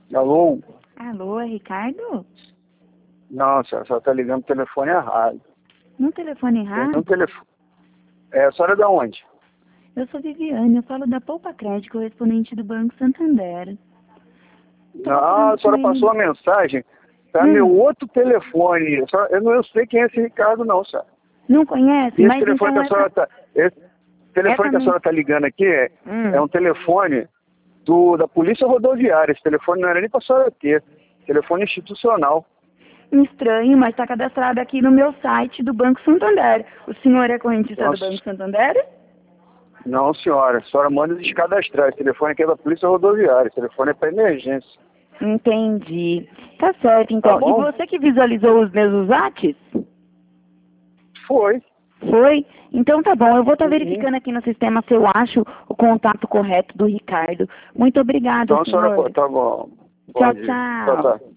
Alô? Alô, é Ricardo? Não, senhora, a senhora está ligando o telefone errado. No telefone errado? No telefone. É, a senhora é de onde? Eu sou Viviane, eu falo da Poupa Crédito, correspondente do Banco Santander. Não, a senhora passou a mensagem para meu outro telefone. Eu não sei quem é esse Ricardo, não, senhora. Não conhece? Esse Mas telefone então que a senhora está. Esse telefone que a senhora está ligando aqui é um telefone da Polícia Rodoviária. Esse telefone não era nem para a senhora ter. Telefone institucional. Estranho, mas está cadastrado aqui no meu site do Banco Santander. O senhor é correntista do Nossa. Banco Santander? Não, senhora. A senhora manda descadastrar. Esse telefone aqui é da Polícia Rodoviária. Esse telefone é para emergência. Entendi. Tá certo, então. Tá bom? E você que visualizou os meus atos? Foi. Foi? Então tá bom, eu vou estar verificando aqui no sistema se eu acho o contato correto do Ricardo. Muito obrigada, Então a senhor. senhora. Tá bom. Tchau, Bom dia. tchau. Tchau.